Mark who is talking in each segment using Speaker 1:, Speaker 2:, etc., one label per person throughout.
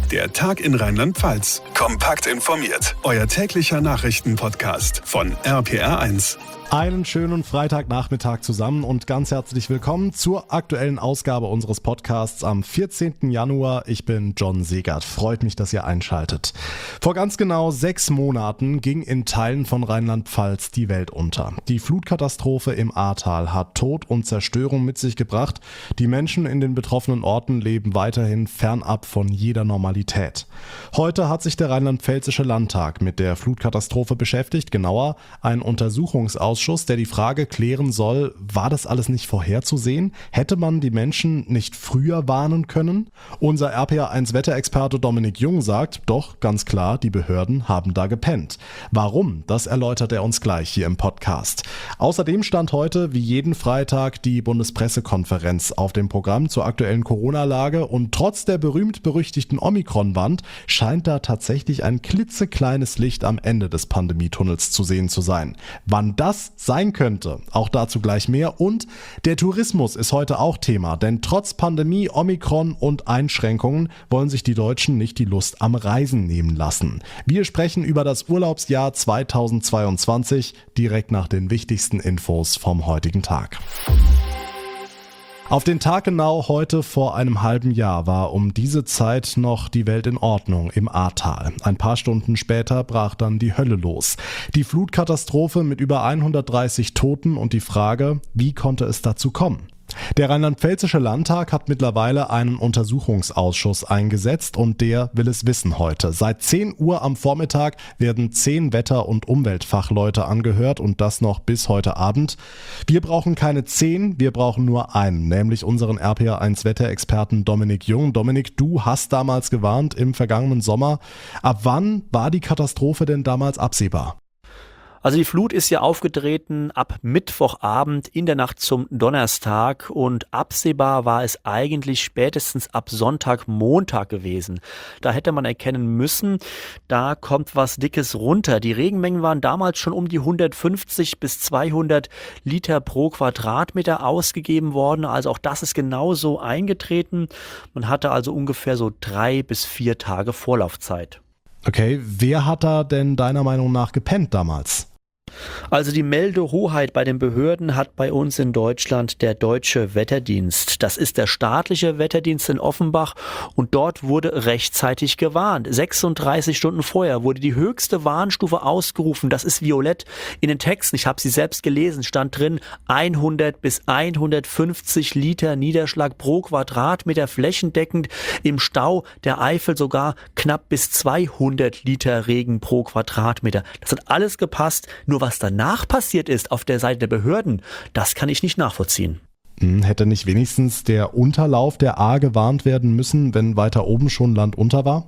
Speaker 1: Der Tag in Rheinland-Pfalz. Kompakt informiert. Euer täglicher Nachrichtenpodcast von RPR1.
Speaker 2: Einen schönen Freitagnachmittag zusammen und ganz herzlich willkommen zur aktuellen Ausgabe unseres Podcasts am 14. Januar. Ich bin John Segert. Freut mich, dass ihr einschaltet. Vor ganz genau 6 Monaten ging in Teilen von Rheinland-Pfalz die Welt unter. Die Flutkatastrophe im Ahrtal hat Tod und Zerstörung mit sich gebracht. Die Menschen in den betroffenen Orten leben weiterhin fernab von jeder Normalität. Heute hat sich der Rheinland-Pfälzische Landtag mit der Flutkatastrophe beschäftigt, genauer ein Untersuchungsausschuss, der die Frage klären soll, war das alles nicht vorherzusehen? Hätte man die Menschen nicht früher warnen können? Unser RPR1-Wetterexperte Dominik Jung sagt, doch, ganz klar, die Behörden haben da gepennt. Warum? Das erläutert er uns gleich hier im Podcast. Außerdem stand heute, wie jeden Freitag, die Bundespressekonferenz auf dem Programm zur aktuellen Corona-Lage und trotz der berühmt-berüchtigten Omikron-Wand scheint da tatsächlich ein klitzekleines Licht am Ende des Pandemietunnels zu sehen zu sein. Wann das sein könnte, auch dazu gleich mehr. Und der Tourismus ist heute auch Thema, denn trotz Pandemie, Omikron und Einschränkungen wollen sich die Deutschen nicht die Lust am Reisen nehmen lassen. Wir sprechen über das Urlaubsjahr 2022 direkt nach den wichtigsten Infos vom heutigen Tag. Auf den Tag genau heute vor einem halben Jahr war um diese Zeit noch die Welt in Ordnung im Ahrtal. Ein paar Stunden später brach dann die Hölle los. Die Flutkatastrophe mit über 130 Toten und die Frage, wie konnte es dazu kommen? Der Rheinland-Pfälzische Landtag hat mittlerweile einen Untersuchungsausschuss eingesetzt und der will es wissen heute. Seit 10 Uhr am Vormittag werden 10 Wetter- und Umweltfachleute angehört und das noch bis heute Abend. Wir brauchen keine 10, wir brauchen nur einen, nämlich unseren RPR1-Wetterexperten Dominik Jung. Dominik, du hast damals gewarnt im vergangenen Sommer. Ab wann war die Katastrophe denn damals absehbar?
Speaker 3: Also die Flut ist ja aufgetreten ab Mittwochabend in der Nacht zum Donnerstag und absehbar war es eigentlich spätestens ab Sonntag, Montag gewesen. Da hätte man erkennen müssen, da kommt was Dickes runter. Die Regenmengen waren damals schon um die 150 bis 200 Liter pro Quadratmeter ausgegeben worden. Also auch das ist genauso eingetreten. Man hatte also ungefähr so 3 bis 4 Tage Vorlaufzeit.
Speaker 2: Okay, wer hat da denn deiner Meinung nach gepennt damals?
Speaker 3: Also die Meldehoheit bei den Behörden hat bei uns in Deutschland der Deutsche Wetterdienst. Das ist der staatliche Wetterdienst in Offenbach und dort wurde rechtzeitig gewarnt. 36 Stunden vorher wurde die höchste Warnstufe ausgerufen. Das ist violett. In den Texten, ich habe sie selbst gelesen, stand drin 100 bis 150 Liter Niederschlag pro Quadratmeter flächendeckend. Im Stau der Eifel sogar knapp bis 200 Liter Regen pro Quadratmeter. Das hat alles gepasst. Nur was danach passiert ist auf der Seite der Behörden, das kann ich nicht nachvollziehen.
Speaker 2: Hätte nicht wenigstens der Unterlauf der Ahr gewarnt werden müssen, wenn weiter oben schon Land unter war?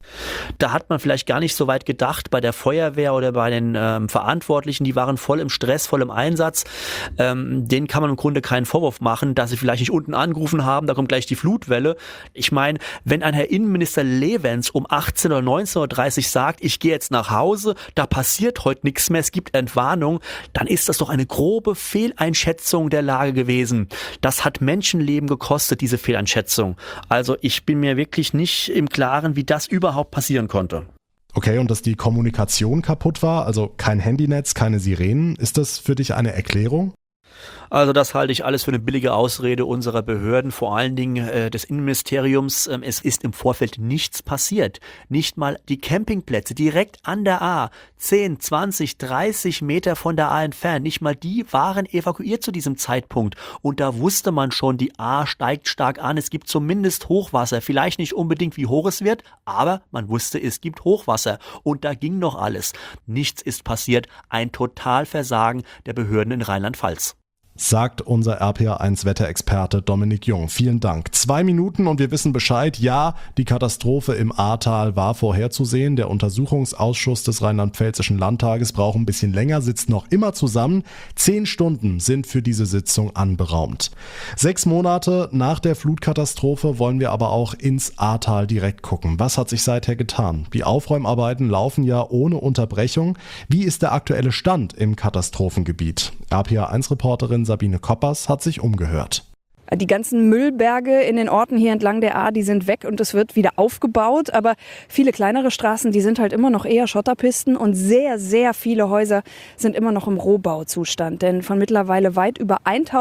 Speaker 3: Da hat man vielleicht gar nicht so weit gedacht bei der Feuerwehr oder bei den Verantwortlichen, die waren voll im Stress, voll im Einsatz. Denen kann man im Grunde keinen Vorwurf machen, dass sie vielleicht nicht unten angerufen haben, da kommt gleich die Flutwelle. Ich meine, wenn ein Herr Innenminister Lewens um 18 oder 19.30 Uhr sagt, ich gehe jetzt nach Hause, da passiert heute nichts mehr, es gibt Entwarnung, dann ist das doch eine grobe Fehleinschätzung der Lage gewesen. Das hat Menschenleben gekostet, diese Fehleinschätzung. Also ich bin mir wirklich nicht im Klaren, wie das überhaupt passieren konnte.
Speaker 2: Okay, und dass die Kommunikation kaputt war, also kein Handynetz, keine Sirenen, ist das für dich eine Erklärung?
Speaker 3: Also das halte ich alles für eine billige Ausrede unserer Behörden, vor allen Dingen des Innenministeriums. Es ist im Vorfeld nichts passiert. Nicht mal die Campingplätze direkt an der Ahr, 10, 20, 30 Meter von der Ahr entfernt, nicht mal die waren evakuiert zu diesem Zeitpunkt. Und da wusste man schon, die Ahr steigt stark an, es gibt zumindest Hochwasser. Vielleicht nicht unbedingt, wie hoch es wird, aber man wusste, es gibt Hochwasser. Und da ging noch alles. Nichts ist passiert. Ein Totalversagen der Behörden in Rheinland-Pfalz.
Speaker 2: Sagt unser RPR1-Wetterexperte Dominik Jung. Vielen Dank. 2 Minuten und wir wissen Bescheid. Ja, die Katastrophe im Ahrtal war vorherzusehen. Der Untersuchungsausschuss des Rheinland-Pfälzischen Landtages braucht ein bisschen länger, sitzt noch immer zusammen. 10 Stunden sind für diese Sitzung anberaumt. 6 Monate nach der Flutkatastrophe wollen wir aber auch ins Ahrtal direkt gucken. Was hat sich seither getan? Die Aufräumarbeiten laufen ja ohne Unterbrechung. Wie ist der aktuelle Stand im Katastrophengebiet? RPR1-Reporterin Sabine Koppers hat sich umgehört.
Speaker 4: Die ganzen Müllberge in den Orten hier entlang der Ahr, die sind weg und es wird wieder aufgebaut. Aber viele kleinere Straßen, die sind halt immer noch eher Schotterpisten und sehr, sehr viele Häuser sind immer noch im Rohbauzustand. Denn von mittlerweile weit über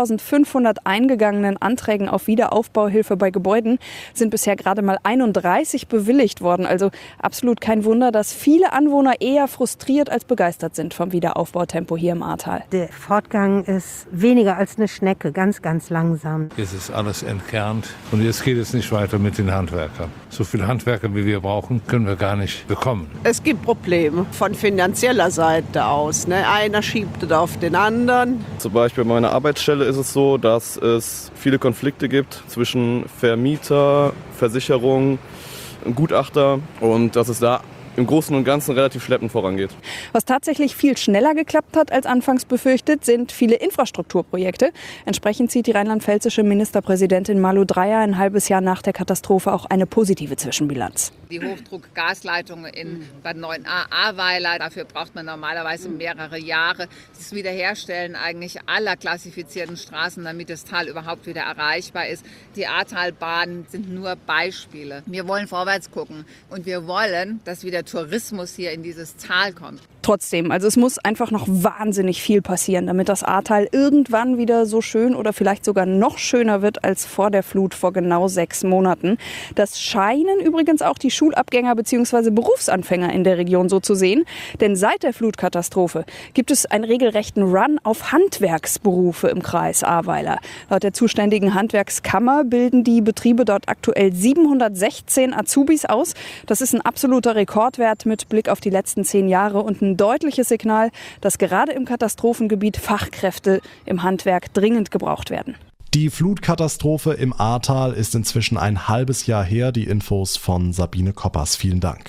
Speaker 4: 1500 eingegangenen Anträgen auf Wiederaufbauhilfe bei Gebäuden sind bisher gerade mal 31 bewilligt worden. Also absolut kein Wunder, dass viele Anwohner eher frustriert als begeistert sind vom Wiederaufbautempo hier im Ahrtal.
Speaker 5: Der Fortgang ist weniger als eine Schnecke, ganz, ganz langsam.
Speaker 6: Jetzt ist alles entkernt und jetzt geht es nicht weiter mit den Handwerkern. So viele Handwerker, wie wir brauchen, können wir gar nicht bekommen.
Speaker 7: Es gibt Probleme von finanzieller Seite aus. Einer schiebt es auf den anderen.
Speaker 8: Zum Beispiel bei meiner Arbeitsstelle ist es so, dass es viele Konflikte gibt zwischen Vermieter, Versicherung, Gutachter und dass es da im Großen und Ganzen relativ schleppend vorangeht.
Speaker 4: Was tatsächlich viel schneller geklappt hat als anfangs befürchtet, sind viele Infrastrukturprojekte. Entsprechend zieht die rheinland-pfälzische Ministerpräsidentin Malu Dreyer ein halbes Jahr nach der Katastrophe auch eine positive Zwischenbilanz.
Speaker 9: Die Hochdruckgasleitungen in Bad 9a, Ahrweiler, dafür braucht man normalerweise mehrere Jahre. Das Wiederherstellen eigentlich aller klassifizierten Straßen, damit das Tal überhaupt wieder erreichbar ist. Die Ahrtalbahnen sind nur Beispiele. Wir wollen vorwärts gucken und wir wollen, dass wieder Tourismus hier in dieses Tal kommt.
Speaker 4: Trotzdem, also es muss einfach noch wahnsinnig viel passieren, damit das Ahrtal irgendwann wieder so schön oder vielleicht sogar noch schöner wird als vor der Flut vor genau 6 Monaten. Das scheinen übrigens auch die Schulabgänger bzw. Berufsanfänger in der Region so zu sehen. Denn seit der Flutkatastrophe gibt es einen regelrechten Run auf Handwerksberufe im Kreis Ahrweiler. Laut der zuständigen Handwerkskammer bilden die Betriebe dort aktuell 716 Azubis aus. Das ist ein absoluter Rekordwert mit Blick auf die letzten 10 Jahre und ein deutliches Signal, dass gerade im Katastrophengebiet Fachkräfte im Handwerk dringend gebraucht werden.
Speaker 2: Die Flutkatastrophe im Ahrtal ist inzwischen ein halbes Jahr her. Die Infos von Sabine Koppers. Vielen Dank.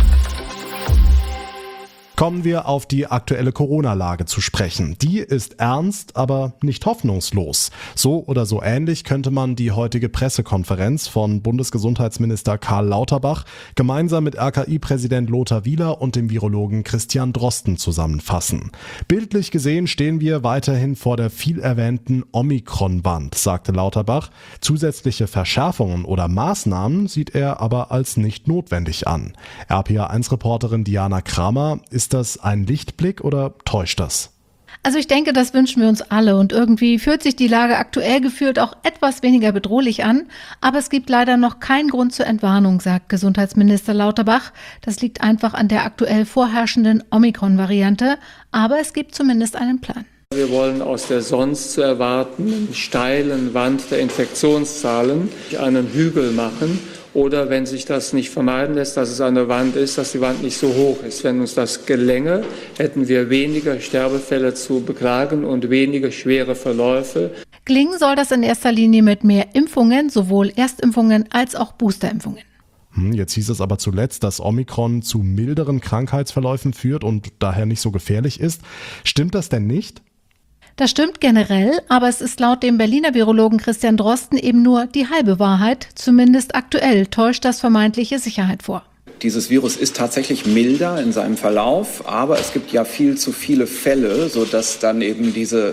Speaker 2: Kommen wir auf die aktuelle Corona-Lage zu sprechen. Die ist ernst, aber nicht hoffnungslos. So oder so ähnlich könnte man die heutige Pressekonferenz von Bundesgesundheitsminister Karl Lauterbach gemeinsam mit RKI-Präsident Lothar Wieler und dem Virologen Christian Drosten zusammenfassen. Bildlich gesehen stehen wir weiterhin vor der viel erwähnten Omikron-Wand, sagte Lauterbach. Zusätzliche Verschärfungen oder Maßnahmen sieht er aber als nicht notwendig an. RPA1-Reporterin Diana Kramer: Ist das ein Lichtblick oder täuscht das?
Speaker 10: Also ich denke, das wünschen wir uns alle und irgendwie fühlt sich die Lage aktuell gefühlt auch etwas weniger bedrohlich an. Aber es gibt leider noch keinen Grund zur Entwarnung, sagt Gesundheitsminister Lauterbach. Das liegt einfach an der aktuell vorherrschenden Omikron-Variante. Aber es gibt zumindest einen Plan.
Speaker 11: Wir wollen aus der sonst zu erwartenden steilen Wand der Infektionszahlen einen Hügel machen. Oder wenn sich das nicht vermeiden lässt, dass es eine Wand ist, dass die Wand nicht so hoch ist. Wenn uns das gelänge, hätten wir weniger Sterbefälle zu beklagen und weniger schwere Verläufe.
Speaker 10: Gelingen soll das in erster Linie mit mehr Impfungen, sowohl Erstimpfungen als auch Boosterimpfungen.
Speaker 2: Jetzt hieß es aber zuletzt, dass Omikron zu milderen Krankheitsverläufen führt und daher nicht so gefährlich ist. Stimmt das denn nicht?
Speaker 10: Das stimmt generell, aber es ist laut dem Berliner Virologen Christian Drosten eben nur die halbe Wahrheit. Zumindest aktuell täuscht das vermeintliche Sicherheit vor.
Speaker 12: Dieses Virus ist tatsächlich milder in seinem Verlauf, aber es gibt ja viel zu viele Fälle, sodass dann eben dieser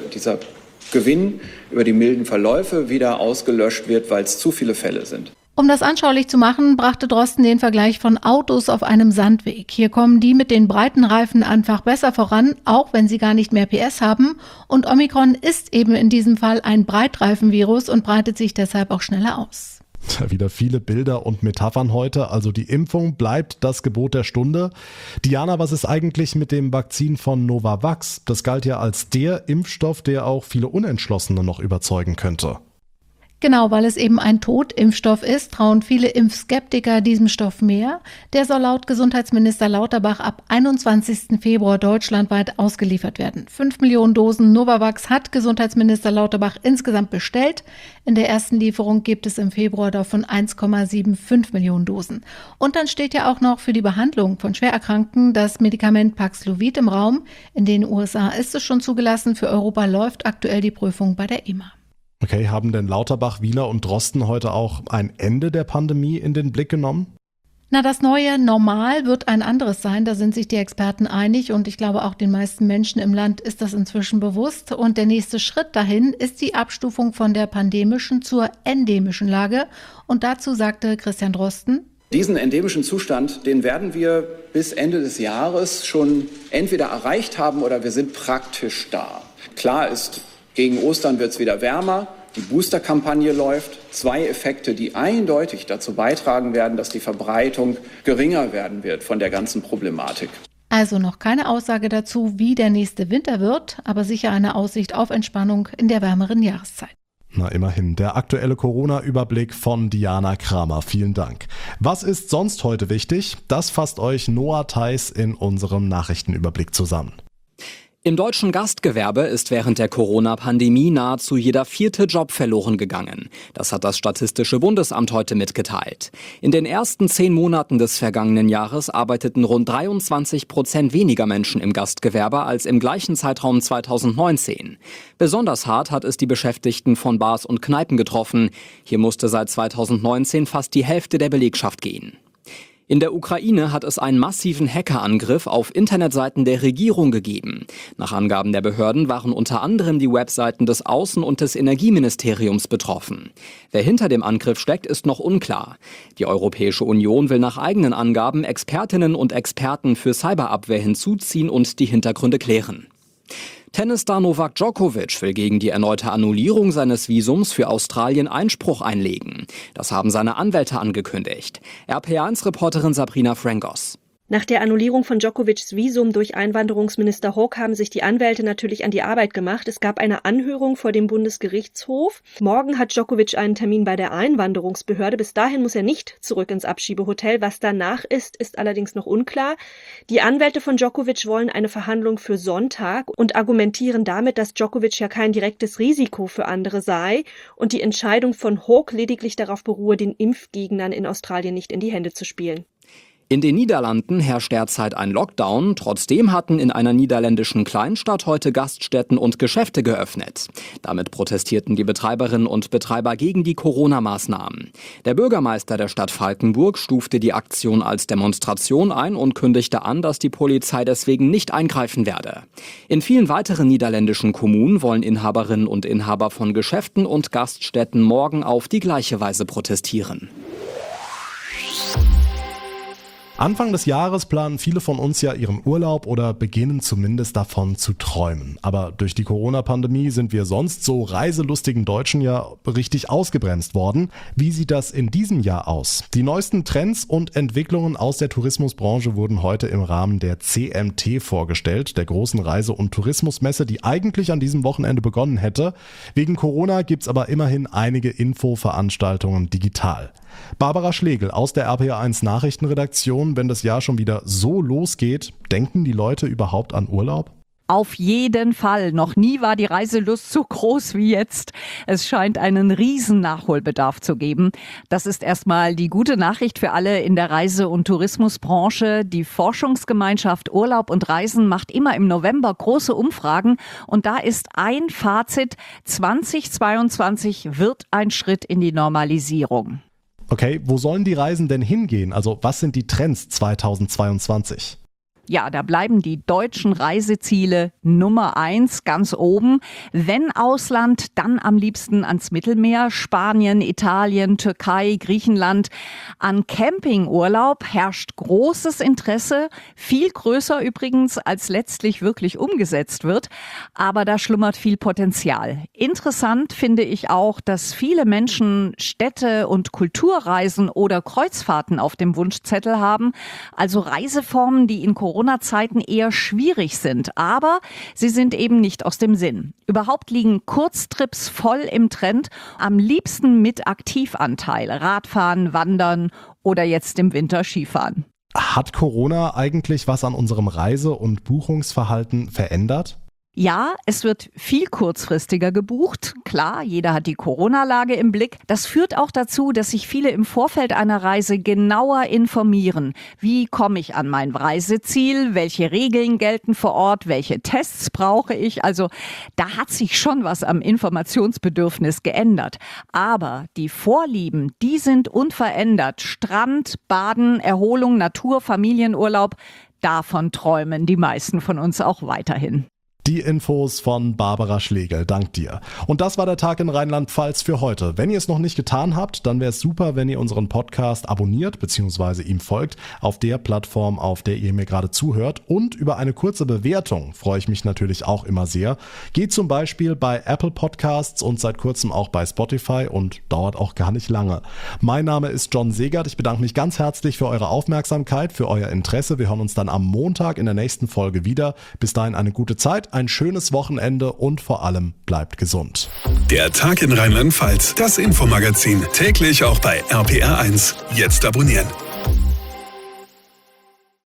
Speaker 12: Gewinn über die milden Verläufe wieder ausgelöscht wird, weil es zu viele Fälle sind.
Speaker 10: Um das anschaulich zu machen, brachte Drosten den Vergleich von Autos auf einem Sandweg. Hier kommen die mit den breiten Reifen einfach besser voran, auch wenn sie gar nicht mehr PS haben. Und Omikron ist eben in diesem Fall ein Breitreifenvirus und breitet sich deshalb auch schneller aus.
Speaker 2: Wieder viele Bilder und Metaphern heute. Also die Impfung bleibt das Gebot der Stunde. Diana, was ist eigentlich mit dem Vakzin von Novavax? Das galt ja als der Impfstoff, der auch viele Unentschlossene noch überzeugen könnte.
Speaker 10: Genau, weil es eben ein Totimpfstoff ist, trauen viele Impfskeptiker diesem Stoff mehr. Der soll laut Gesundheitsminister Lauterbach ab 21. Februar deutschlandweit ausgeliefert werden. 5 Millionen Dosen Novavax hat Gesundheitsminister Lauterbach insgesamt bestellt. In der ersten Lieferung gibt es im Februar davon 1,75 Millionen Dosen. Und dann steht ja auch noch für die Behandlung von Schwererkrankten das Medikament Paxlovid im Raum. In den USA ist es schon zugelassen, für Europa läuft aktuell die Prüfung bei der EMA.
Speaker 2: Okay, haben denn Lauterbach, Wieler und Drosten heute auch ein Ende der Pandemie in den Blick genommen?
Speaker 10: Das neue Normal wird ein anderes sein, da sind sich die Experten einig und ich glaube auch den meisten Menschen im Land ist das inzwischen bewusst. Und der nächste Schritt dahin ist die Abstufung von der pandemischen zur endemischen Lage. Und dazu sagte Christian Drosten:
Speaker 12: Diesen endemischen Zustand, den werden wir bis Ende des Jahres schon entweder erreicht haben oder wir sind praktisch da. Klar ist, gegen Ostern wird es wieder wärmer. Die Booster-Kampagne läuft. 2 Effekte, die eindeutig dazu beitragen werden, dass die Verbreitung geringer werden wird von der ganzen Problematik.
Speaker 10: Also noch keine Aussage dazu, wie der nächste Winter wird, aber sicher eine Aussicht auf Entspannung in der wärmeren Jahreszeit.
Speaker 2: Na immerhin, der aktuelle Corona-Überblick von Diana Kramer. Vielen Dank. Was ist sonst heute wichtig? Das fasst euch Noah Theis in unserem Nachrichtenüberblick zusammen.
Speaker 13: Im deutschen Gastgewerbe ist während der Corona-Pandemie nahezu jeder 4. Job verloren gegangen. Das hat das Statistische Bundesamt heute mitgeteilt. In den ersten 10 Monaten des vergangenen Jahres arbeiteten rund 23% weniger Menschen im Gastgewerbe als im gleichen Zeitraum 2019. Besonders hart hat es die Beschäftigten von Bars und Kneipen getroffen. Hier musste seit 2019 fast die Hälfte der Belegschaft gehen. In der Ukraine hat es einen massiven Hackerangriff auf Internetseiten der Regierung gegeben. Nach Angaben der Behörden waren unter anderem die Webseiten des Außen- und des Energieministeriums betroffen. Wer hinter dem Angriff steckt, ist noch unklar. Die Europäische Union will nach eigenen Angaben Expertinnen und Experten für Cyberabwehr hinzuziehen und die Hintergründe klären. Tennisstar Novak Djokovic will gegen die erneute Annullierung seines Visums für Australien Einspruch einlegen. Das haben seine Anwälte angekündigt. RPA1-Reporterin Sabrina Frangos.
Speaker 14: Nach der Annullierung von Djokovics Visum durch Einwanderungsminister Hawke haben sich die Anwälte natürlich an die Arbeit gemacht. Es gab eine Anhörung vor dem Bundesgerichtshof. Morgen hat Djokovic einen Termin bei der Einwanderungsbehörde. Bis dahin muss er nicht zurück ins Abschiebehotel. Was danach ist, ist allerdings noch unklar. Die Anwälte von Djokovic wollen eine Verhandlung für Sonntag und argumentieren damit, dass Djokovic ja kein direktes Risiko für andere sei und die Entscheidung von Hawke lediglich darauf beruhe, den Impfgegnern in Australien nicht in die Hände zu spielen.
Speaker 13: In den Niederlanden herrscht derzeit ein Lockdown. Trotzdem hatten in einer niederländischen Kleinstadt heute Gaststätten und Geschäfte geöffnet. Damit protestierten die Betreiberinnen und Betreiber gegen die Corona-Maßnahmen. Der Bürgermeister der Stadt Valkenburg stufte die Aktion als Demonstration ein und kündigte an, dass die Polizei deswegen nicht eingreifen werde. In vielen weiteren niederländischen Kommunen wollen Inhaberinnen und Inhaber von Geschäften und Gaststätten morgen auf die gleiche Weise protestieren.
Speaker 2: Anfang des Jahres planen viele von uns ja ihren Urlaub oder beginnen zumindest davon zu träumen. Aber durch die Corona-Pandemie sind wir sonst so reiselustigen Deutschen ja richtig ausgebremst worden. Wie sieht das in diesem Jahr aus? Die neuesten Trends und Entwicklungen aus der Tourismusbranche wurden heute im Rahmen der CMT vorgestellt, der großen Reise- und Tourismusmesse, die eigentlich an diesem Wochenende begonnen hätte. Wegen Corona gibt's aber immerhin einige Infoveranstaltungen digital. Barbara Schlegel aus der RPA1 Nachrichtenredaktion. Wenn das Jahr schon wieder so losgeht, denken die Leute überhaupt an Urlaub?
Speaker 15: Auf jeden Fall. Noch nie war die Reiselust so groß wie jetzt. Es scheint einen riesen Nachholbedarf zu geben. Das ist erstmal die gute Nachricht für alle in der Reise- und Tourismusbranche. Die Forschungsgemeinschaft Urlaub und Reisen macht immer im November große Umfragen. Und da ist ein Fazit: 2022 wird ein Schritt in die Normalisierung.
Speaker 2: Okay, wo sollen die Reisen denn hingehen? Also was sind die Trends 2022?
Speaker 15: Ja, da bleiben die deutschen Reiseziele Nummer 1 ganz oben. Wenn Ausland, dann am liebsten ans Mittelmeer, Spanien, Italien, Türkei, Griechenland. An Campingurlaub herrscht großes Interesse, viel größer übrigens, als letztlich wirklich umgesetzt wird. Aber da schlummert viel Potenzial. Interessant finde ich auch, dass viele Menschen Städte- und Kulturreisen oder Kreuzfahrten auf dem Wunschzettel haben. Also Reiseformen, die in Corona-Zeiten eher schwierig sind, aber sie sind eben nicht aus dem Sinn. Überhaupt liegen Kurztrips voll im Trend, am liebsten mit Aktivanteil, Radfahren, Wandern oder jetzt im Winter Skifahren.
Speaker 2: Hat Corona eigentlich was an unserem Reise- und Buchungsverhalten verändert?
Speaker 15: Ja, es wird viel kurzfristiger gebucht. Klar, jeder hat die Corona-Lage im Blick. Das führt auch dazu, dass sich viele im Vorfeld einer Reise genauer informieren. Wie komme ich an mein Reiseziel? Welche Regeln gelten vor Ort? Welche Tests brauche ich? Also da hat sich schon was am Informationsbedürfnis geändert. Aber die Vorlieben, die sind unverändert. Strand, Baden, Erholung, Natur, Familienurlaub. Davon träumen die meisten von uns auch weiterhin.
Speaker 2: Die Infos von Barbara Schlegel, dank dir. Und das war der Tag in Rheinland-Pfalz für heute. Wenn ihr es noch nicht getan habt, dann wäre es super, wenn ihr unseren Podcast abonniert bzw. ihm folgt auf der Plattform, auf der ihr mir gerade zuhört. Und über eine kurze Bewertung freue ich mich natürlich auch immer sehr. Geht zum Beispiel bei Apple Podcasts und seit kurzem auch bei Spotify und dauert auch gar nicht lange. Mein Name ist John Segert. Ich bedanke mich ganz herzlich für eure Aufmerksamkeit, für euer Interesse. Wir hören uns dann am Montag in der nächsten Folge wieder. Bis dahin eine gute Zeit. Ein schönes Wochenende und vor allem bleibt gesund.
Speaker 1: Der Tag in Rheinland-Pfalz, das Infomagazin, täglich auch bei RPR1. Jetzt abonnieren.